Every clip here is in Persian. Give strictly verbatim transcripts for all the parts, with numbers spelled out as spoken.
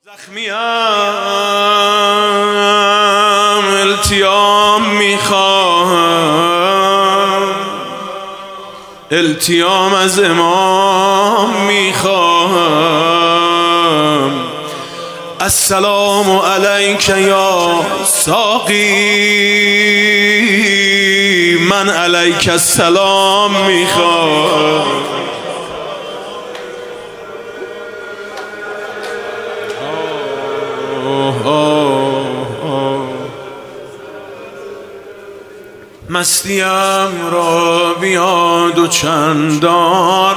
زخمیم التیام میخواهم، التیام از امام میخواهم. السلام علیک یا ساقی، من علیک السلام میخواهم. مستیم را بیاد و چندان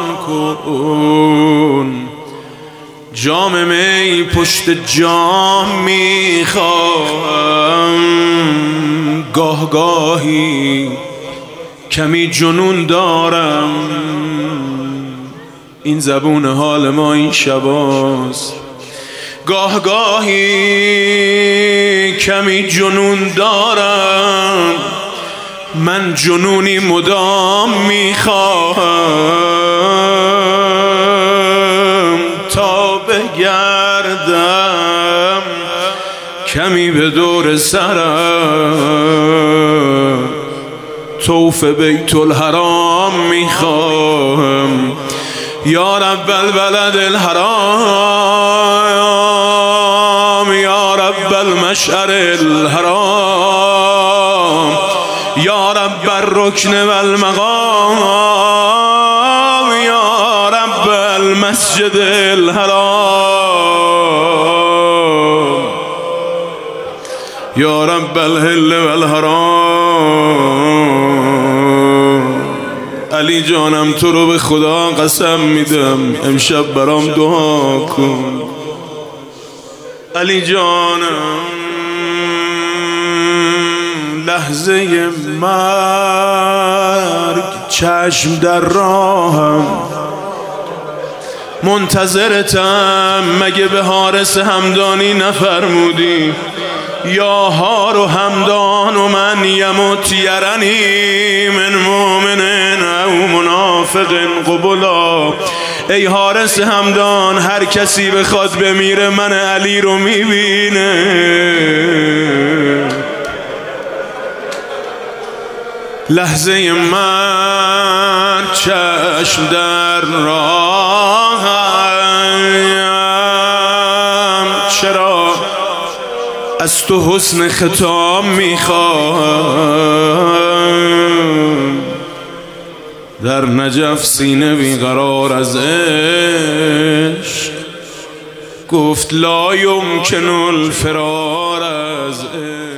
کن، جام می پشت جام میخواهم. گاه گاهی کمی جنون دارم، این زبون حال ما این شباست. گاه گاهی کمی جنون دارم، من جنونی مدام میخواهم. تا بگردم کمی به دور سرم، طوف بیت الحرام میخواهم. یا رب البلد الحرام، یا رب المشعر الحرام، یا رب الرکن والمقام، یا رب المسجد الحرام، یا رب الهل والحرام. علی جانم تو رو به خدا قسم میدم، امشب برام دعا کن. علی جانم لحظه مرگ چشم در راهم، منتظرتم. مگه به حارس همدانی نفرمودی یا هار و همدان و من یموت یرنی من مؤمن او منافق قبلا. ای حارس همدان، هر کسی بخواد بمیره من علی رو میبینه. لحظه من چشم در راهم، چرا از تو حسن ختام میخواهم. در نجف سینه بیقرار از عشق، گفت لا یمکن الفرار از عشق.